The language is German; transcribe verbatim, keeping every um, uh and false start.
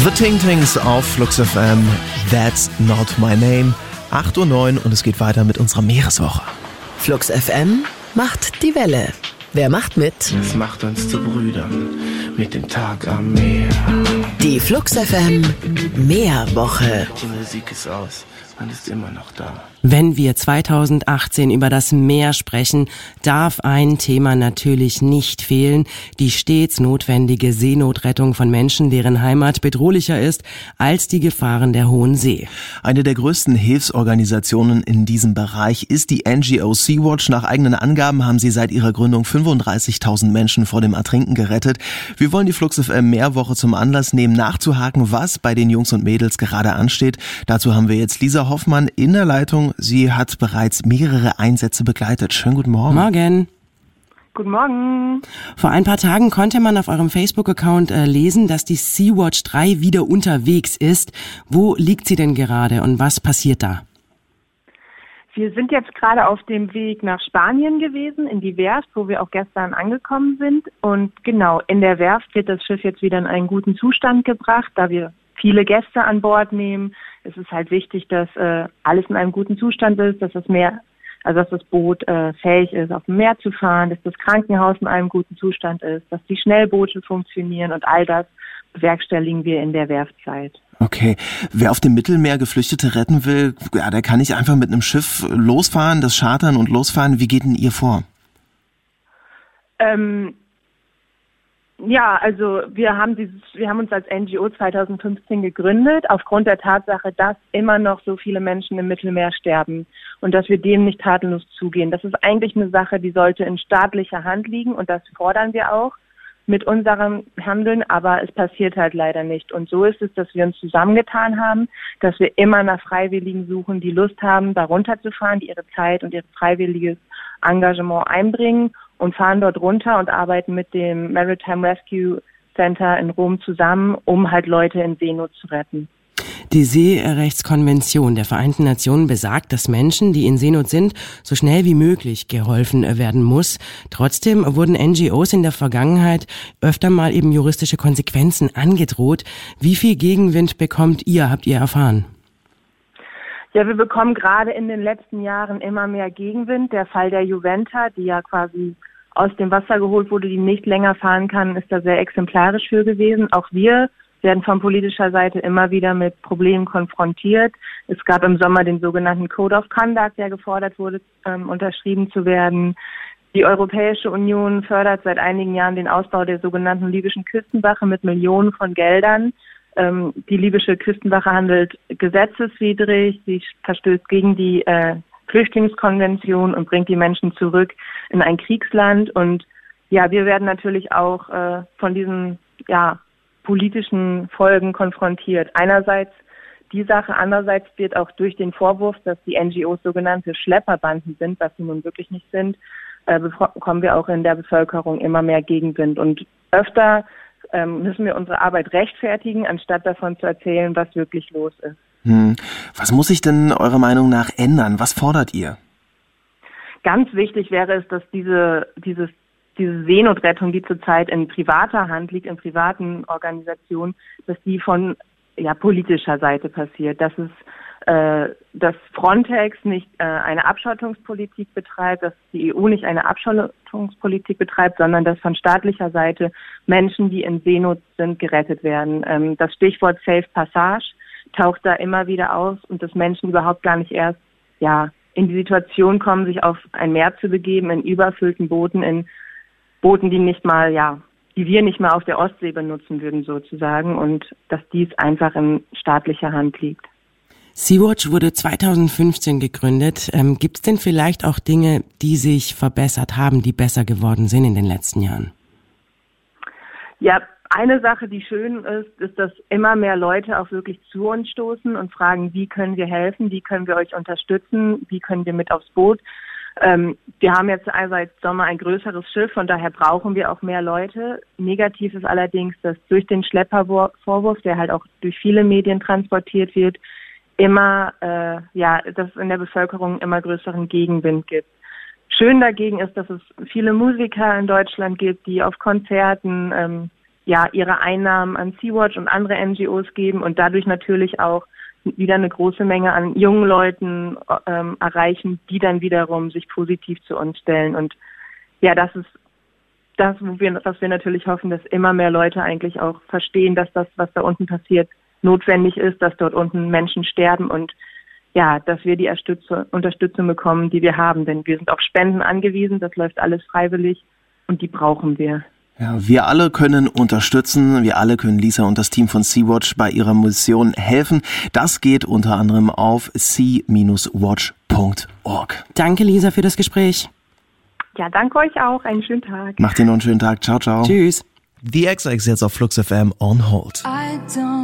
The Ting-Tings auf Flux F M, That's Not My Name. acht Uhr neun und es geht weiter mit unserer Meereswoche. Flux F M macht die Welle. Wer macht mit? Es macht uns zu Brüdern mit dem Tag am Meer. Die Flux F M Meerwoche. Die Musik ist aus, man ist immer noch da. Wenn wir zweitausendachtzehn über das Meer sprechen, darf ein Thema natürlich nicht fehlen: die stets notwendige Seenotrettung von Menschen, deren Heimat bedrohlicher ist als die Gefahren der hohen See. Eine der größten Hilfsorganisationen in diesem Bereich ist die N G O Sea-Watch. Nach eigenen Angaben haben sie seit ihrer Gründung fünfunddreißigtausend Menschen vor dem Ertrinken gerettet. Wir wollen die Flux F M Meerwoche zum Anlass nehmen, nachzuhaken, was bei den Jungs und Mädels gerade ansteht. Dazu haben wir jetzt Lisa Hoffmann in der Leitung. Sie hat bereits mehrere Einsätze begleitet. Schönen guten Morgen. Morgen. Guten Morgen. Vor ein paar Tagen konnte man auf eurem Facebook-Account äh, lesen, dass die Sea-Watch drei wieder unterwegs ist. Wo liegt sie denn gerade und was passiert da? Wir sind jetzt gerade auf dem Weg nach Spanien gewesen, in die Werft, wo wir auch gestern angekommen sind. Und genau, in der Werft wird das Schiff jetzt wieder in einen guten Zustand gebracht, da wir viele Gäste an Bord nehmen. Es ist halt wichtig, dass äh, alles in einem guten Zustand ist, dass das Meer, also dass das Boot äh, fähig ist, auf dem Meer zu fahren, dass das Krankenhaus in einem guten Zustand ist, dass die Schnellboote funktionieren und all das bewerkstelligen wir in der Werftzeit. Okay, wer auf dem Mittelmeer Geflüchtete retten will, ja, der kann nicht einfach mit einem Schiff losfahren, das chartern und losfahren. Wie geht denn ihr vor? Ähm, Ja, also wir haben dieses, wir haben uns als N G O zweitausendfünfzehn gegründet, aufgrund der Tatsache, dass immer noch so viele Menschen im Mittelmeer sterben und dass wir dem nicht tatenlos zugehen. Das ist eigentlich eine Sache, die sollte in staatlicher Hand liegen und das fordern wir auch mit unserem Handeln, aber es passiert halt leider nicht. Und so ist es, dass wir uns zusammengetan haben, dass wir immer nach Freiwilligen suchen, die Lust haben, da runterzufahren, die ihre Zeit und ihr freiwilliges Engagement einbringen und fahren dort runter und arbeiten mit dem Maritime Rescue Center in Rom zusammen, um halt Leute in Seenot zu retten. Die Seerechtskonvention der Vereinten Nationen besagt, dass Menschen, die in Seenot sind, so schnell wie möglich geholfen werden muss. Trotzdem wurden N G Os in der Vergangenheit öfter mal eben juristische Konsequenzen angedroht. Wie viel Gegenwind bekommt ihr, habt ihr erfahren? Ja, wir bekommen gerade in den letzten Jahren immer mehr Gegenwind. Der Fall der Juventa, die ja quasi aus dem Wasser geholt wurde, die nicht länger fahren kann, ist da sehr exemplarisch für gewesen. Auch wir werden von politischer Seite immer wieder mit Problemen konfrontiert. Es gab im Sommer den sogenannten Code of Conduct, der gefordert wurde, ähm, unterschrieben zu werden. Die Europäische Union fördert seit einigen Jahren den Ausbau der sogenannten libyschen Küstenwache mit Millionen von Geldern. Ähm, die libysche Küstenwache handelt gesetzeswidrig, sie verstößt gegen die äh, Flüchtlingskonvention und bringt die Menschen zurück in ein Kriegsland. Und ja, wir werden natürlich auch äh, von diesen ja politischen Folgen konfrontiert. Einerseits die Sache, andererseits wird auch durch den Vorwurf, dass die N G Os sogenannte Schlepperbanden sind, was sie nun wirklich nicht sind, äh, bekommen wir auch in der Bevölkerung immer mehr Gegenwind. Und öfter ähm, müssen wir unsere Arbeit rechtfertigen, anstatt davon zu erzählen, was wirklich los ist. Hm. Was muss sich denn eurer Meinung nach ändern? Was fordert ihr? Ganz wichtig wäre es, dass diese, dieses diese Seenotrettung, die zurzeit in privater Hand liegt, in privaten Organisationen, dass die von ja politischer Seite passiert. Dass es, äh, dass Frontex nicht äh, eine Abschottungspolitik betreibt, dass die E U nicht eine Abschottungspolitik betreibt, sondern dass von staatlicher Seite Menschen, die in Seenot sind, gerettet werden. Ähm, das Stichwort Safe Passage taucht da immer wieder auf und dass Menschen überhaupt gar nicht erst ja in die Situation kommen, sich auf ein Meer zu begeben, in überfüllten Booten, in Booten, die nicht mal, ja, die wir nicht mal auf der Ostsee benutzen würden sozusagen und dass dies einfach in staatlicher Hand liegt. Sea-Watch wurde zweitausendfünfzehn gegründet. Ähm, Gibt es denn vielleicht auch Dinge, die sich verbessert haben, die besser geworden sind in den letzten Jahren? Ja, eine Sache, die schön ist, ist, dass immer mehr Leute auch wirklich zu uns stoßen und fragen, wie können wir helfen, wie können wir euch unterstützen, wie können wir mit aufs Boot. Ähm, wir haben jetzt seit Sommer ein größeres Schiff, von daher brauchen wir auch mehr Leute. Negativ ist allerdings, dass durch den Schleppervorwurf, der halt auch durch viele Medien transportiert wird, immer, äh, ja, dass es in der Bevölkerung immer größeren Gegenwind gibt. Schön dagegen ist, dass es viele Musiker in Deutschland gibt, die auf Konzerten ähm, ja ihre Einnahmen an Sea-Watch und andere N G Os geben und dadurch natürlich auch wieder eine große Menge an jungen Leuten ähm, erreichen, die dann wiederum sich positiv zu uns stellen. Und ja, das ist das, wo wir, was wir natürlich hoffen, dass immer mehr Leute eigentlich auch verstehen, dass das, was da unten passiert, notwendig ist, dass dort unten Menschen sterben und ja, dass wir die Unterstützung bekommen, die wir haben. Denn wir sind auf Spenden angewiesen, das läuft alles freiwillig und die brauchen wir. Ja, wir alle können unterstützen, wir alle können Lisa und das Team von Sea-Watch bei ihrer Mission helfen. Das geht unter anderem auf sea watch punkt org. Danke, Lisa, für das Gespräch. Ja, danke euch auch. Einen schönen Tag. Macht dir noch einen schönen Tag. Ciao, ciao. Tschüss. The X X jetzt auf Flux F M on hold. I don't